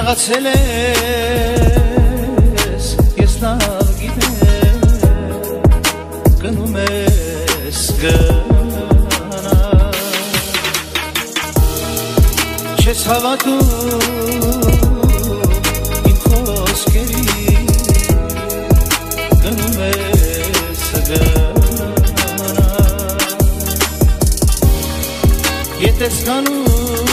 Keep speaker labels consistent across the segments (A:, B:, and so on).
A: Հանգացել ես, ես լավ գիտեմ, գնում ես գնա, չես հավատում իմ խոսքերի, գնում ես գնա, ետ ես գանում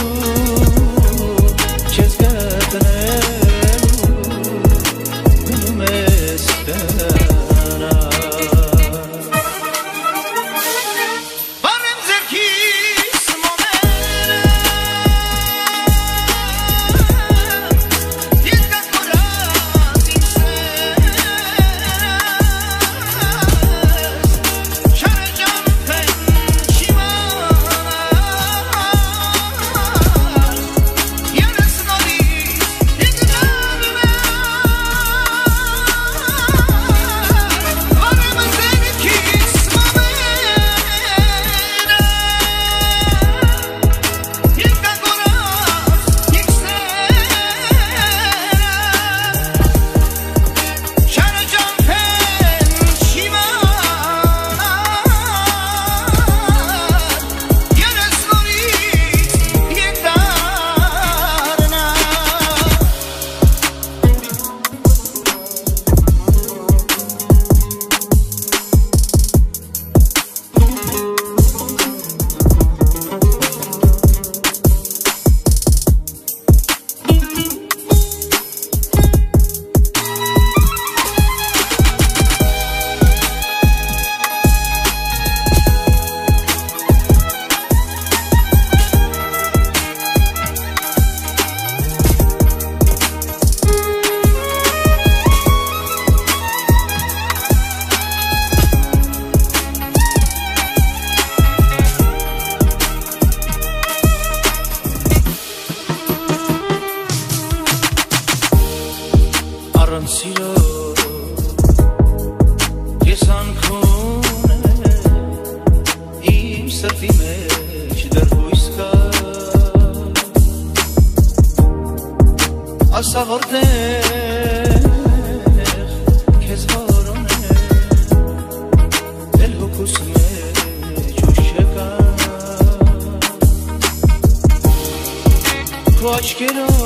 A: Սիրո ես անքուն իմ սրտի մեջ դեռ հույս կա ասա որտեղ քեզ որոնեմ էլ հոգուս մեջ ուշ չկա քո աչքերով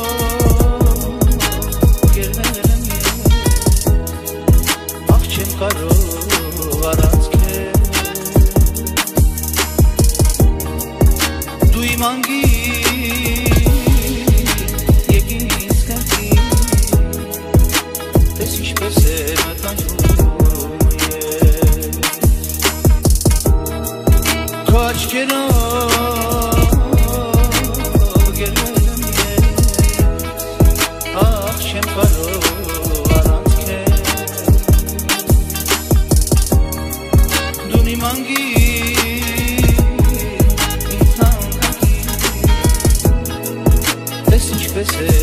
A: կարող առանց քեզ դու իմ անգիր եկի ինձ կրկին տես ինչպես է մտանջում ես քո աչքերով գերվել եմ ես ախ չեմ կարող This is